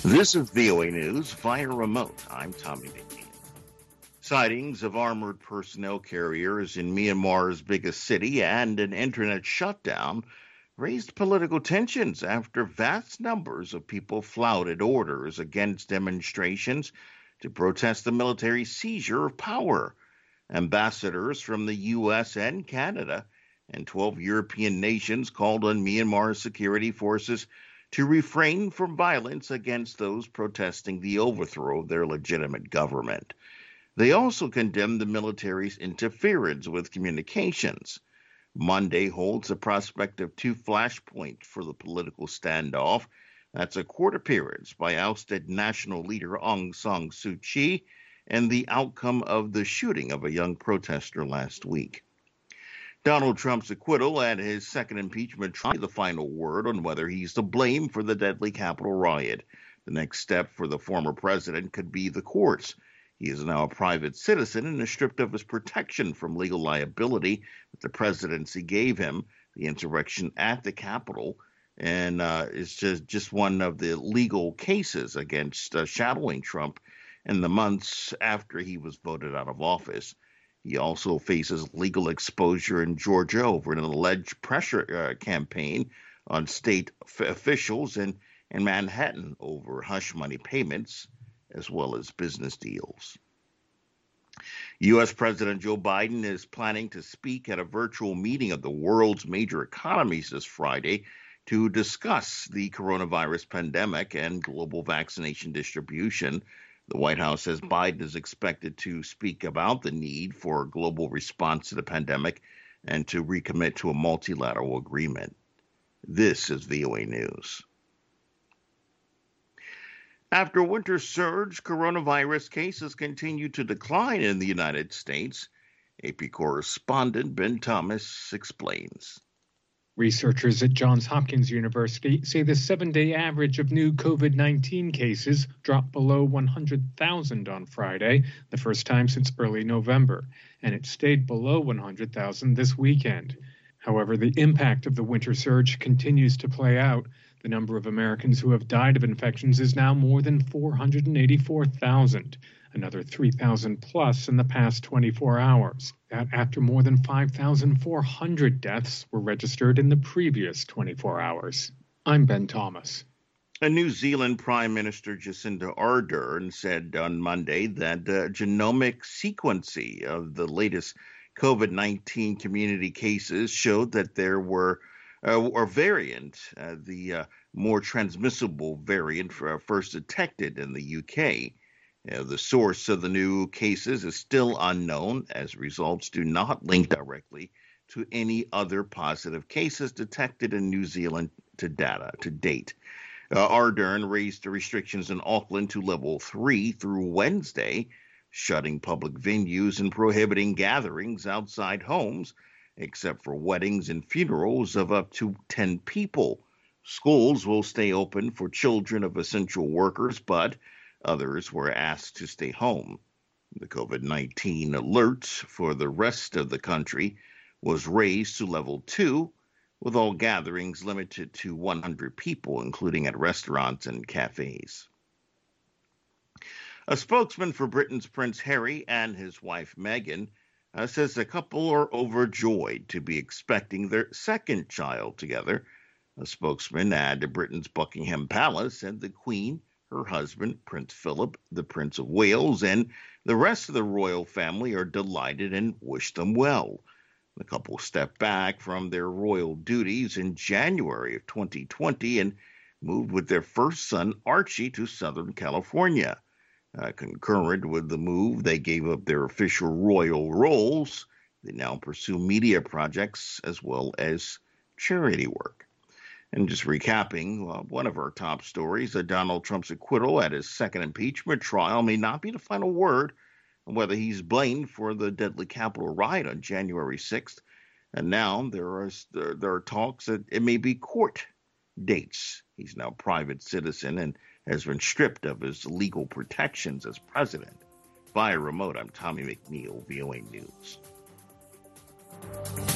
This is VOA News via remote. I'm Tommy McNeil. Sightings of armored personnel carriers in Myanmar's biggest city and an internet shutdown raised political tensions after vast numbers of people flouted orders against demonstrations to protest the military seizure of power. Ambassadors from the U.S. and Canada and 12 European nations called on Myanmar's security forces to refrain from violence against those protesting the overthrow of their legitimate government. They also condemned the military's interference with communications. Monday holds the prospect of two flashpoints for the political standoff. That's a court appearance by ousted national leader Aung San Suu Kyi and the outcome of the shooting of a young protester last week. Donald Trump's acquittal at his second impeachment trial, the final word on whether he's to blame for the deadly Capitol riot. The next step for the former president could be the courts. He is now a private citizen and is stripped of his protection from legal liability that the presidency gave him, the insurrection at the Capitol, and is just one of the legal cases against shadowing Trump in the months after he was voted out of office. He also faces legal exposure in Georgia over an alleged pressure campaign on state officials in Manhattan over hush money payments, as well as business deals. U.S. President Joe Biden is planning to speak at a virtual meeting of the world's major economies this Friday to discuss the coronavirus pandemic and global vaccination distribution. The White House says Biden is expected to speak about the need for a global response to the pandemic and to recommit to a multilateral agreement. This is VOA News. After a winter surge, coronavirus cases continue to decline in the United States. AP correspondent Ben Thomas explains. Researchers at Johns Hopkins University say the 7-day average of new COVID-19 cases dropped below 100,000 on Friday, the first time since early November, and it stayed below 100,000 this weekend. However, the impact of the winter surge continues to play out. The number of Americans who have died of infections is now more than 484,000, another 3,000 plus in the past 24 hours. That after more than 5,400 deaths were registered in the previous 24 hours. I'm Ben Thomas. New Zealand Prime Minister Jacinda Ardern said on Monday that genomic sequencing of the latest COVID-19 community cases showed that there were or variant, the more transmissible variant first detected in the UK. The source of the new cases is still unknown, as results do not link directly to any other positive cases detected in New Zealand to date. Ardern raised the restrictions in Auckland to level 3 through Wednesday, shutting public venues and prohibiting gatherings outside homes, except for weddings and funerals of up to 10 people. Schools will stay open for children of essential workers, but others were asked to stay home. The COVID-19 alert for the rest of the country was raised to level 2, with all gatherings limited to 100 people, including at restaurants and cafes. A spokesman for Britain's Prince Harry and his wife Meghan says the couple are overjoyed to be expecting their second child together. A spokesman at Britain's Buckingham Palace said the Queen, her husband, Prince Philip, the Prince of Wales, and the rest of the royal family are delighted and wish them well. The couple stepped back from their royal duties in January of 2020 and moved with their first son, Archie, to Southern California. Concurrent with the move, they gave up their official royal roles. They now pursue media projects as well as charity work. And just recapping, one of our top stories, Donald Trump's acquittal at his second impeachment trial may not be the final word on whether he's blamed for the deadly Capitol riot on January 6th. And now there are talks that it may be court dates. He's now a private citizen and has been stripped of his legal protections as president. Via remote, I'm Tommy McNeil, VOA News.